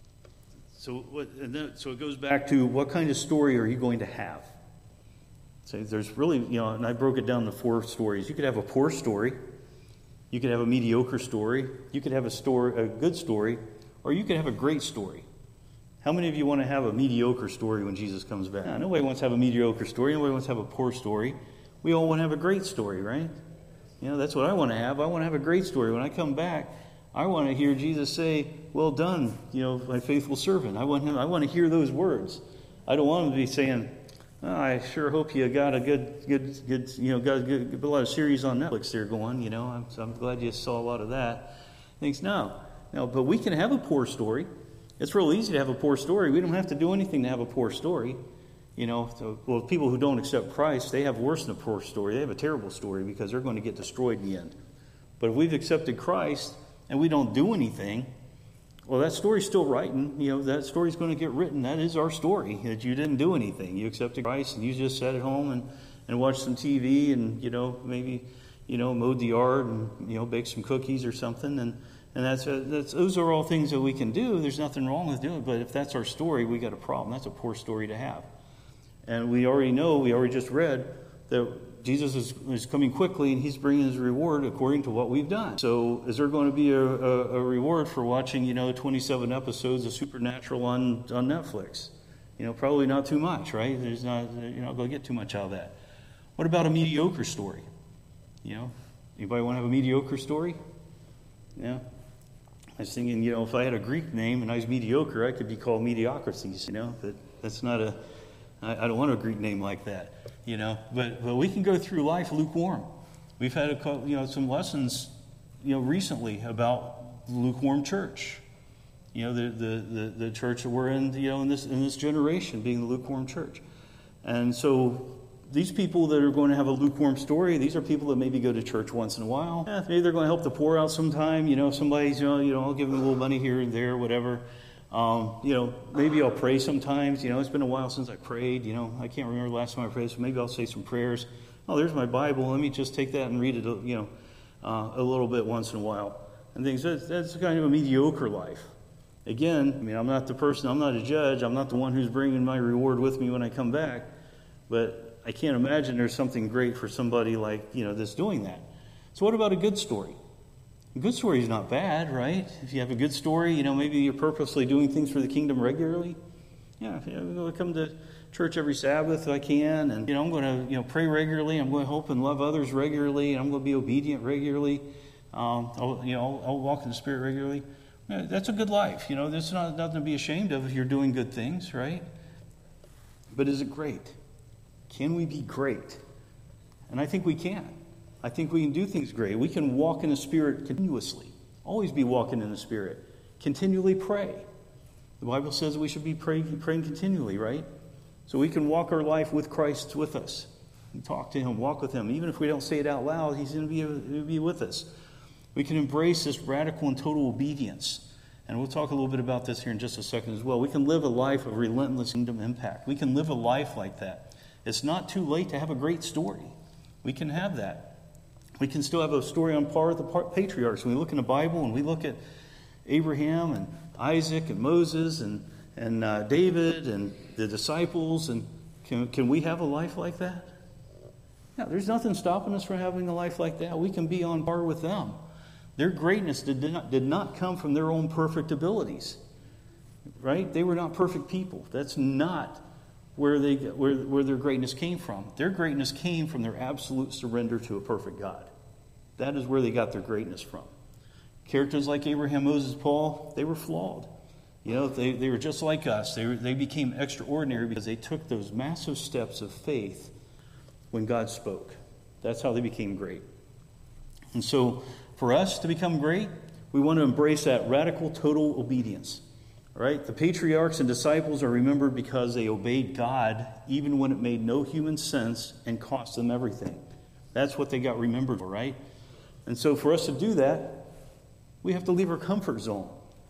it goes back to what kind of story are you going to have? So there's really, and I broke it down into 4 stories. You could have a poor story, you could have a mediocre story, you could have a good story, or you could have a great story. How many of you want to have a mediocre story when Jesus comes back? No, nobody wants to have a mediocre story. Nobody wants to have a poor story. We all want to have a great story, right? That's what I want to have. I want to have a great story. When I come back, I want to hear Jesus say, "Well done, my faithful servant." I want to hear those words. I don't want him to be saying, "I sure hope you got a good, got a lot of series on Netflix there going. I'm glad you saw a lot of that." Thinks no, but we can have a poor story. It's real easy to have a poor story. We don't have to do anything to have a poor story. People who don't accept Christ, they have worse than a poor story. They have a terrible story because they're going to get destroyed in the end. But if we've accepted Christ and we don't do anything, well, that story's still writing. That story's going to get written. That is our story, that you didn't do anything. You accepted Christ and you just sat at home and watched some TV and, maybe, mowed the yard and, baked some cookies or something. And those are all things that we can do. There's nothing wrong with doing it. But if that's our story, we got a problem. That's a poor story to have. And we already just read that Jesus is coming quickly and he's bringing his reward according to what we've done. So is there going to be a reward for watching, 27 episodes of Supernatural on Netflix? Probably not too much, right? You're not going to get too much out of that. What about a mediocre story? Anybody want to have a mediocre story? Yeah. I was thinking, if I had a Greek name and I was mediocre, I could be called Mediocrities, but that's not I don't want a Greek name like that, But we can go through life lukewarm. We've had some lessons, recently about the lukewarm church. The church that we're in, in this generation, being the lukewarm church. And so these people that are going to have a lukewarm story, these are people that maybe go to church once in a while. Maybe they're going to help the poor out sometime. Somebody's, I'll give them a little money here and there, whatever. Maybe I'll pray sometimes. It's been a while since I prayed. I can't remember the last time I prayed, so maybe I'll say some prayers. Oh, there's my Bible. Let me just take that and read it, a little bit once in a while. And things. That's kind of a mediocre life. Again, I'm not the person. I'm not a judge. I'm not the one who's bringing my reward with me when I come back. But I can't imagine there's something great for somebody like, that's doing that. So what about a good story? A good story is not bad, right? If you have a good story, maybe you're purposely doing things for the kingdom regularly. Yeah, I'm going to come to church every Sabbath if I can, and I'm going to pray regularly. I'm going to hope and love others regularly, and I'm going to be obedient regularly. I'll walk in the Spirit regularly. Yeah, that's a good life. That's nothing to be ashamed of if you're doing good things, right? But is it great? Can we be great? And I think we can. I think we can do things great. We can walk in the Spirit continuously. Always be walking in the Spirit. Continually pray. The Bible says we should be praying continually, right? So we can walk our life with Christ with us. And talk to Him, walk with Him. Even if we don't say it out loud, He's going to be with us. We can embrace this radical and total obedience. And we'll talk a little bit about this here in just a second as well. We can live a life of relentless kingdom impact. We can live a life like that. It's not too late to have a great story. We can have that. We can still have a story on par with the patriarchs. When we look in the Bible and we look at Abraham and Isaac and Moses and David and the disciples, and can we have a life like that? Yeah, there's nothing stopping us from having a life like that. We can be on par with them. Their greatness did not come from their own perfect abilities, right? They were not perfect people. That's not where their greatness came from. Their greatness came from their absolute surrender to a perfect God. That is where they got their greatness from. Characters like Abraham, Moses, Paul, they were flawed. They were just like us. They became extraordinary because they took those massive steps of faith when God spoke. That's how they became great. And so for us to become great, we want to embrace that radical, total obedience. Right? The patriarchs and disciples are remembered because they obeyed God even when it made no human sense and cost them everything. That's what they got remembered for, right? And so for us to do that, we have to leave our comfort zone.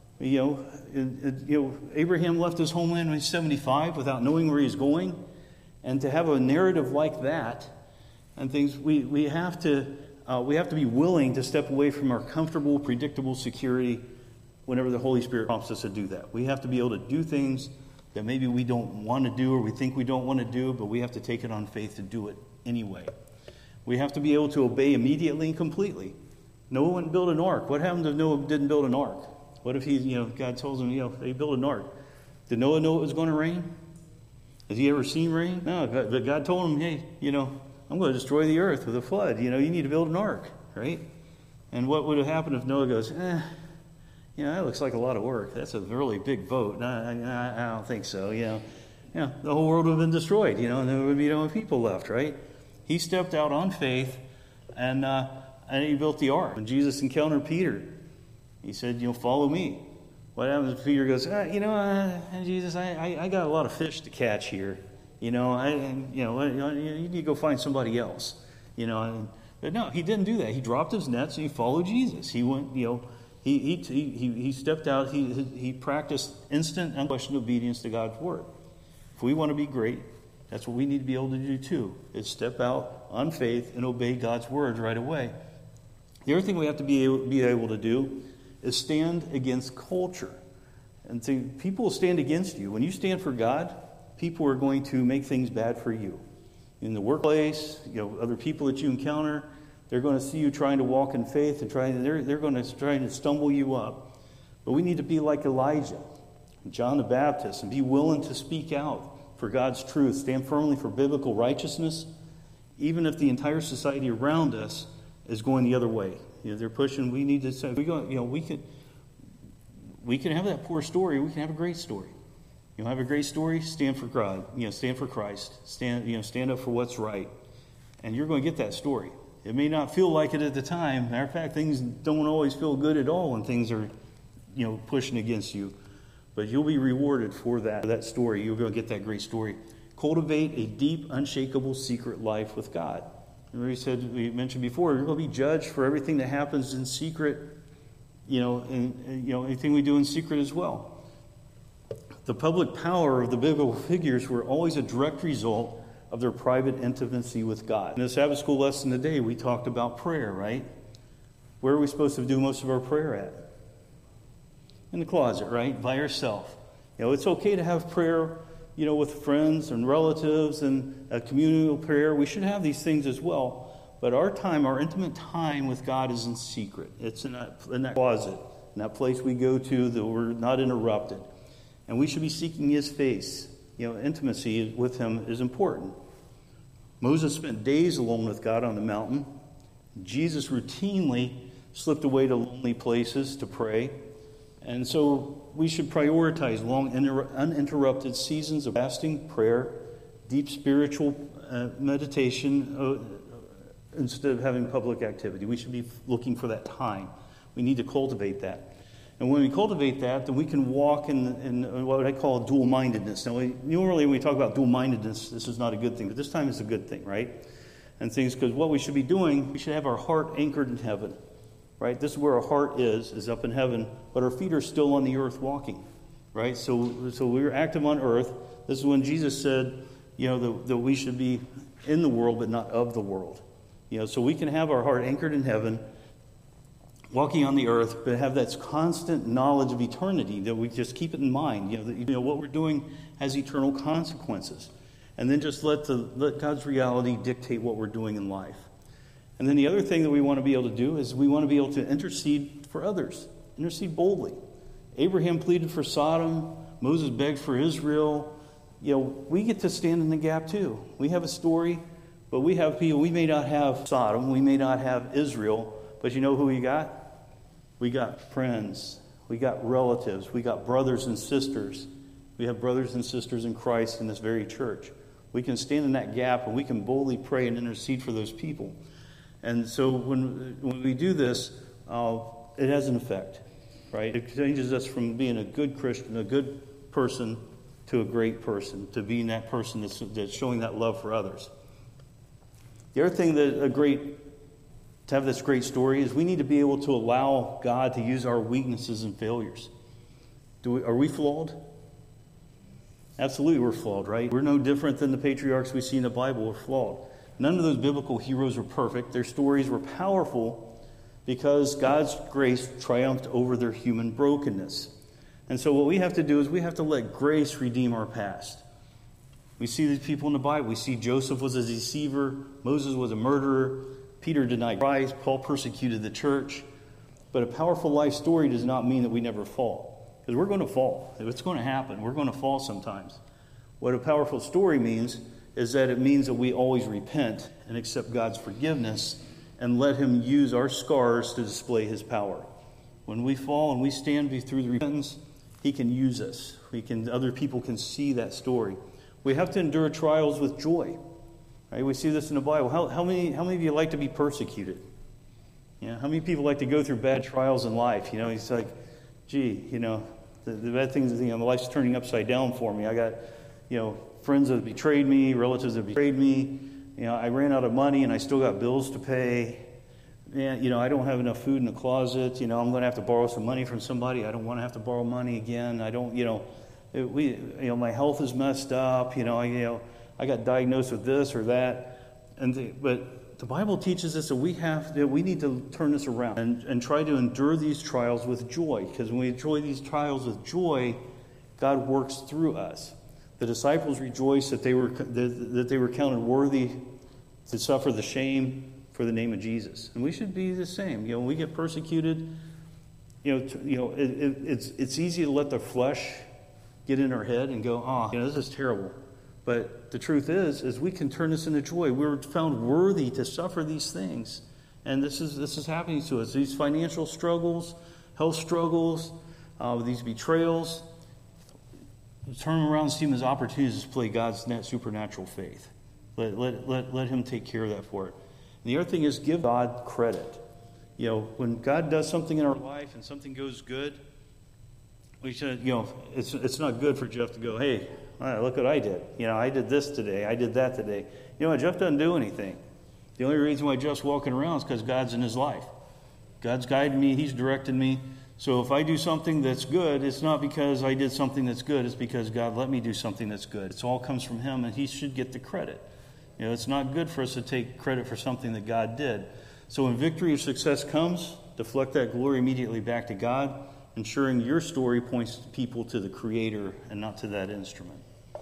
Abraham left his homeland when he's 75 without knowing where he's going. And to have a narrative like that and things, we have to be willing to step away from our comfortable, predictable security whenever the Holy Spirit prompts us to do that. We have to be able to do things that maybe we don't want to do or we think we don't want to do, but we have to take it on faith to do it anyway. We have to be able to obey immediately and completely. Noah wouldn't build an ark. What happened if Noah didn't build an ark? What if God tells him, they built an ark? Did Noah know it was going to rain? Has he ever seen rain? No, but God told him, hey, I'm going to destroy the earth with a flood. You need to build an ark, right? And what would have happened if Noah goes, that looks like a lot of work. That's a really big boat. I don't think so. The whole world would have been destroyed, and there would be no people left, right? He stepped out on faith, and he built the ark. When Jesus encountered Peter, he said, follow me. What happens if Peter goes, Jesus, I got a lot of fish to catch here. You need to go find somebody else. But no, he didn't do that. He dropped his nets and he followed Jesus. He went, he stepped out. He practiced instant, unquestioned obedience to God's word. If we want to be great, that's what we need to be able to do too, is step out on faith and obey God's word right away. The other thing we have to be able to do is stand against culture. And so people will stand against you. When you stand for God, people are going to make things bad for you. In the workplace, other people that you encounter, they're going to see you trying to walk in faith and they're going to try to stumble you up. But we need to be like Elijah, John the Baptist, and be willing to speak out for God's truth, stand firmly for biblical righteousness, even if the entire society around us is going the other way. They're pushing. We need to say, we can have that poor story. We can have a great story. Have a great story. Stand for God. Stand for Christ. Stand up for what's right, and you're going to get that story. It may not feel like it at the time. Matter of fact, things don't always feel good at all when things are, pushing against you. But you'll be rewarded for that story. You're going to get that great story. Cultivate a deep, unshakable, secret life with God. Remember we mentioned before, you're going to be judged for everything that happens in secret, and anything we do in secret as well. The public power of the biblical figures were always a direct result of their private intimacy with God. In the Sabbath school lesson today, we talked about prayer, right? Where are we supposed to do most of our prayer at? In the closet, right? By yourself. It's okay to have prayer, with friends and relatives and a communal prayer. We should have these things as well. But our intimate time with God is in secret. It's in that closet, in that place we go to that we're not interrupted. And we should be seeking his face. Intimacy with him is important. Moses spent days alone with God on the mountain. Jesus routinely slipped away to lonely places to pray. And so we should prioritize long, uninterrupted seasons of fasting, prayer, deep spiritual meditation instead of having public activity. We should be looking for that time. We need to cultivate that. And when we cultivate that, then we can walk in what I call dual-mindedness. Now, normally when we talk about dual-mindedness, this is not a good thing, but this time it's a good thing, right? And things, because what we should be doing, we should have our heart anchored in heaven, right? This is where our heart is up in heaven, but our feet are still on the earth walking, right? So we're active on earth. This is when Jesus said, that we should be in the world, but not of the world. So we can have our heart anchored in heaven, walking on the earth, but have that constant knowledge of eternity, that we just keep it in mind. What we're doing has eternal consequences. And then just let God's reality dictate what we're doing in life. And then the other thing that we want to be able to do is we want to be able to intercede for others. Intercede boldly. Abraham pleaded for Sodom. Moses begged for Israel. We get to stand in the gap too. We have a story, but we have people. We may not have Sodom. We may not have Israel. But you know who we got? We got friends, we got relatives, we got brothers and sisters. We have brothers and sisters in Christ in this very church. We can stand in that gap and we can boldly pray and intercede for those people. And so when we do this, it has an effect, right? It changes us from being a good Christian, a good person, to a great person, to being that person that's showing that love for others. The other thing that a great to have this great story is we need to be able to allow God to use our weaknesses and failures. Are we flawed? Absolutely, we're flawed, right? We're no different than the patriarchs we see in the Bible. We're flawed. None of those biblical heroes were perfect. Their stories were powerful because God's grace triumphed over their human brokenness. And so what we have to do is we have to let grace redeem our past. We see these people in the Bible. We see Joseph was a deceiver. Moses was a murderer. Peter denied Christ. Paul persecuted the church. But a powerful life story does not mean that we never fall. Because we're going to fall. It's going to happen. We're going to fall sometimes. What a powerful story means is that it means that we always repent and accept God's forgiveness and let Him use our scars to display His power. When we fall and we stand through the repentance, He can use us. Other people can see that story. We have to endure trials with joy. Right? We see this in the Bible. How many of you like to be persecuted? How many people like to go through bad trials in life? It's like, gee, the bad things, life's turning upside down for me. I got, friends that betrayed me, relatives that betrayed me. I ran out of money and I still got bills to pay. And, I don't have enough food in the closet. I'm going to have to borrow some money from somebody. I don't want to have to borrow money again. I don't, my health is messed up. I got diagnosed with this or that. But the Bible teaches us that we need to turn this around and try to endure these trials with joy. Because when we enjoy these trials with joy, God works through us. The disciples rejoiced that they were counted worthy to suffer the shame for the name of Jesus, and we should be the same. When we get persecuted, it's easy to let the flesh get in our head and go, this is terrible. But the truth is we can turn this into joy. We're found worthy to suffer these things, and this is happening to us. These financial struggles, health struggles, these betrayals. Turn them around and see them as opportunities to display God's supernatural faith. Let Him take care of that for it. And the other thing is give God credit. When God does something in our life and something goes good, we should, it's not good for Jeff to go, hey, look what I did. I did this today. I did that today. Jeff doesn't do anything. The only reason why Jeff's walking around is because God's in his life. God's guiding me. He's directing me. So if I do something that's good, it's not because I did something that's good. It's because God let me do something that's good. It all comes from Him, and He should get the credit. It's not good for us to take credit for something that God did. So when victory or success comes, deflect that glory immediately back to God, ensuring your story points people to the Creator and not to that instrument.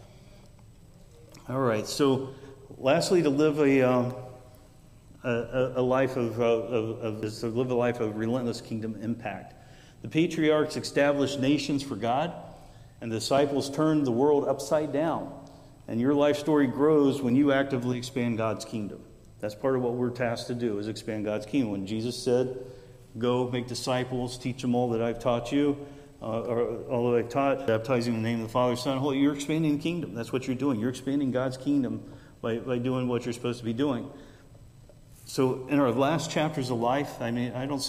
All right. So lastly, to live a life of relentless kingdom impact. The patriarchs established nations for God, and the disciples turned the world upside down. And your life story grows when you actively expand God's kingdom. That's part of what we're tasked to do, is expand God's kingdom. When Jesus said, go make disciples, teach them all that I've taught you, or all that I've taught, baptizing in the name of the Father, Son, and Holy, you're expanding the kingdom. That's what you're doing. You're expanding God's kingdom by doing what you're supposed to be doing. So in our last chapters of life, many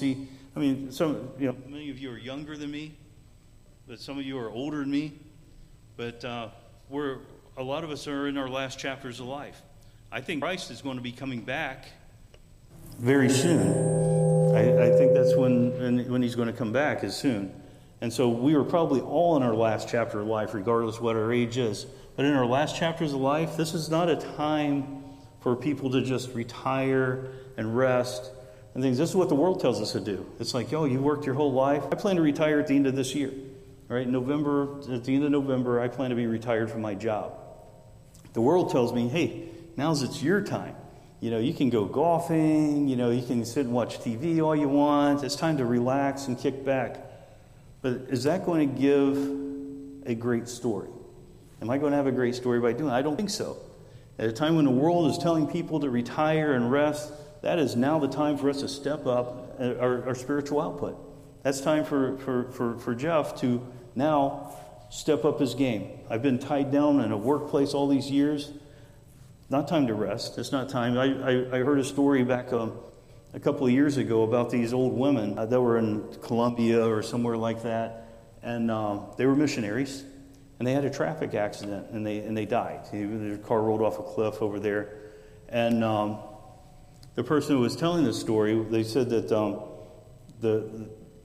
of you are younger than me, but some of you are older than me. But a lot of us are in our last chapters of life. I think Christ is going to be coming back very soon. I think that's when He's going to come back, is soon. And so we are probably all in our last chapter of life, regardless of what our age is. But in our last chapters of life, this is not a time for people to just retire and rest and things. This is what the world tells us to do. It's like, you worked your whole life. I plan to retire at the end of this year. Right? At the end of November, I plan to be retired from my job. The world tells me, hey, it's your time. You can go golfing, you can sit and watch TV all you want. It's time to relax and kick back. But is that going to give a great story? Am I going to have a great story by doing it? I don't think so. At a time when the world is telling people to retire and rest, that is now the time for us to step up our spiritual output. That's time for Jeff to now step up his game. I've been tied down in a workplace all these years. Not time to rest. It's not time. I heard a story back a couple of years ago about these old women that were in Colombia or somewhere like that, and they were missionaries, and they had a traffic accident, and they died. Their car rolled off a cliff over there, and the person who was telling this story, they said that the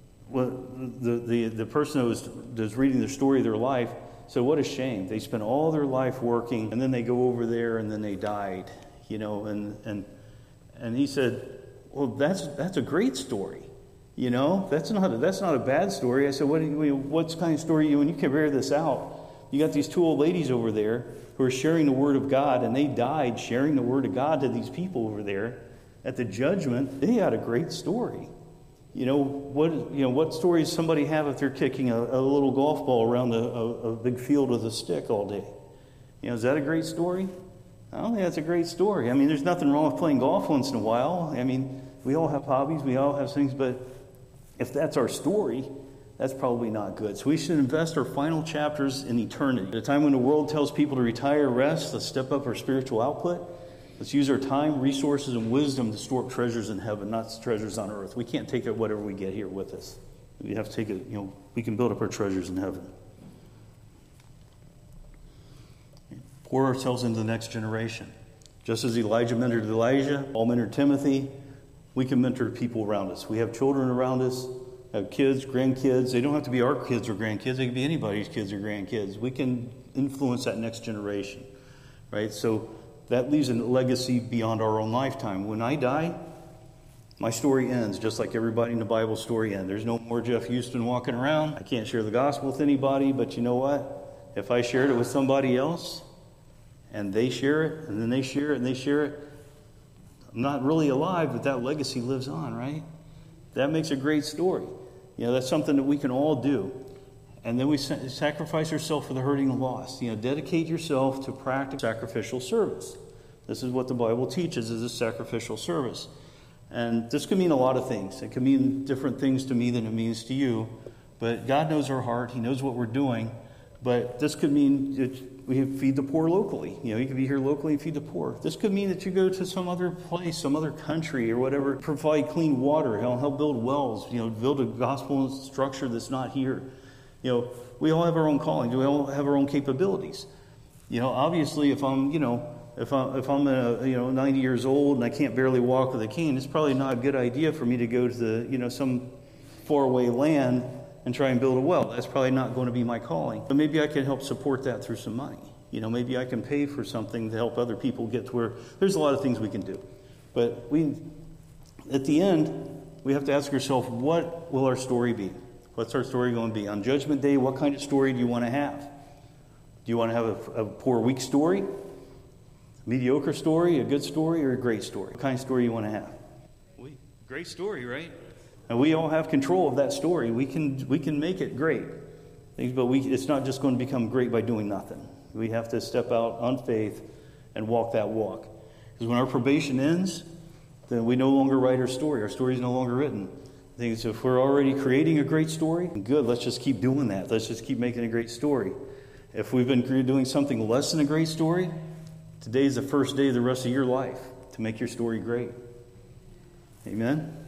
person who was reading the story of their life said, what a shame. They spent all their life working, and then they go over there, and then they died. And he said, well, that's a great story. That's not a bad story. I said, what kind of story when you compare this out? You got these two old ladies over there who are sharing the Word of God, and they died sharing the Word of God to these people over there. At the judgment, they had a great story. What story does somebody have if they're kicking a little golf ball around a big field with a stick all day? Is that a great story? I don't think that's a great story. There's nothing wrong with playing golf once in a while. We all have hobbies, we all have things, but if that's our story, that's probably not good. So we should invest our final chapters in eternity. At a time when the world tells people to retire, rest, let's step up our spiritual output. Let's use our time, resources, and wisdom to store up treasures in heaven, not treasures on earth. We can't take whatever we get here with us. We have to take it, we can build up our treasures in heaven. Pour ourselves into the next generation. Just as Elijah mentored Elijah, Paul mentored Timothy, we can mentor people around us. We have children around us, have kids, grandkids. They don't have to be our kids or grandkids. They can be anybody's kids or grandkids. We can influence that next generation, right? So that leaves a legacy beyond our own lifetime. When I die, my story ends, just like everybody in the Bible story ends. There's no more Jeff Houston walking around. I can't share the gospel with anybody, but you know what? If I shared it with somebody else, and they share it, and then they share it, and they share it, I'm not really alive, but that legacy lives on, right? That makes a great story. That's something that we can all do. And then we sacrifice ourselves for the hurting and lost. Dedicate yourself to practice sacrificial service. This is what the Bible teaches, is a sacrificial service. And this could mean a lot of things. It could mean different things to me than it means to you. But God knows our heart. He knows what we're doing. But this could mean we feed the poor locally. You could be here locally and feed the poor. This could mean that you go to some other place, some other country or whatever, provide clean water, help build wells, build a gospel structure that's not here. We all have our own callings. We all have our own capabilities. Obviously, if I'm 90 years old and I can't barely walk with a cane, it's probably not a good idea for me to go to some faraway land and try and build a well. That's probably not going to be my calling. But maybe I can help support that through some money. Maybe I can pay for something to help other people get to where. There's a lot of things we can do. But at the end, we have to ask ourselves, what will our story be? What's our story going to be? On Judgment Day, what kind of story do you want to have? Do you want to have a poor, weak story? A mediocre story? A good story? Or a great story? What kind of story do you want to have? Great story, right? And we all have control of that story. We can make it great. But it's not just going to become great by doing nothing. We have to step out on faith and walk that walk. Because when our probation ends, then we no longer write our story. Our story is no longer written. If we're already creating a great story, good, let's just keep doing that. Let's just keep making a great story. If we've been doing something less than a great story, today is the first day of the rest of your life to make your story great. Amen?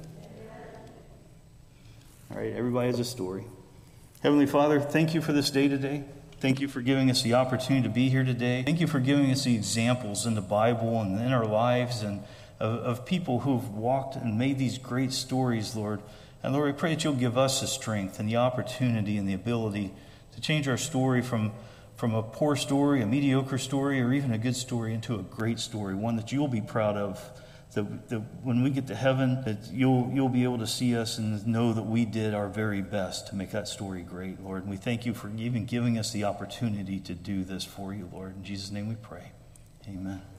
All right, everybody has a story. Heavenly Father, thank you for this day today. Thank you for giving us the opportunity to be here today. Thank you for giving us the examples in the Bible and in our lives and of people who've walked and made these great stories, Lord. And Lord, I pray that you'll give us the strength and the opportunity and the ability to change our story from a poor story, a mediocre story, or even a good story into a great story, one that you'll be proud of. That when we get to heaven, that you'll be able to see us and know that we did our very best to make that story great, Lord. And we thank you for even giving us the opportunity to do this for you, Lord. In Jesus' name we pray. Amen.